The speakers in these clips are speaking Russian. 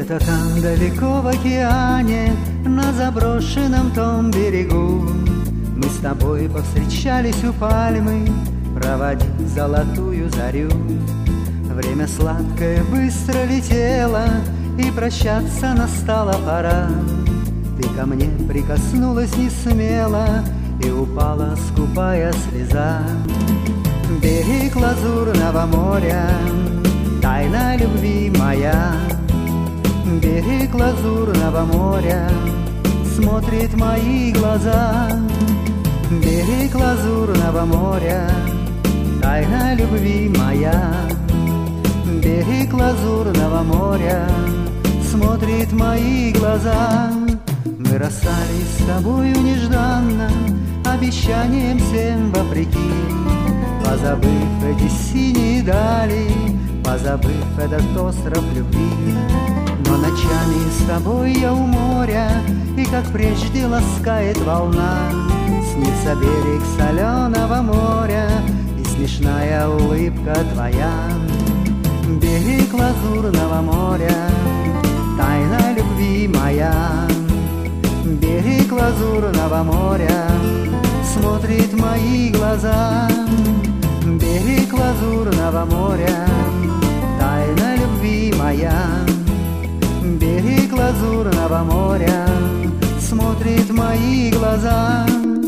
Где-то там далеко в океане, на заброшенном том берегу, мы с тобой повстречались у пальмы, проводить золотую зарю. Время сладкое быстро летело, и прощаться настала пора. Ты ко мне прикоснулась не смело, и упала скупая слеза. Берег лазурного моря, тайна любви моя. Берег лазурного моря, смотрит мои глаза. Берег лазурного моря, тайна любви моя. Берег лазурного моря, смотрит мои глаза. Мы расстались с тобою нежданно, обещанием всем вопреки, позабыв эти синие дали, позабыв этот остров любви. Но ночами с тобой я у моря, и как прежде ласкает волна. Снится берег соленого моря, и смешная улыбка твоя. Берег лазурного моря, тайна любви моя. Берег лазурного моря, смотрит мои глаза. Берег лазурного моря, тайна любви моя. Берег лазурного моря, смотрит мои глаза.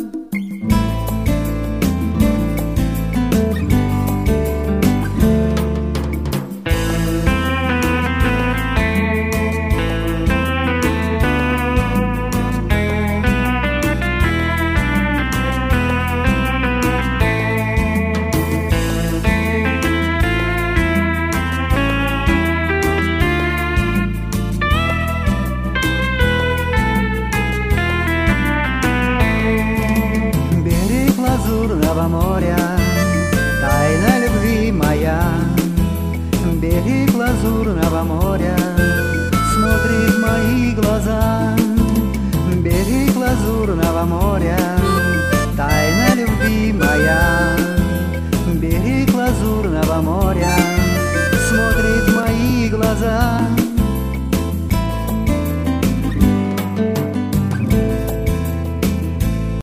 Моря, тайна любви моя. Берег лазурного моря,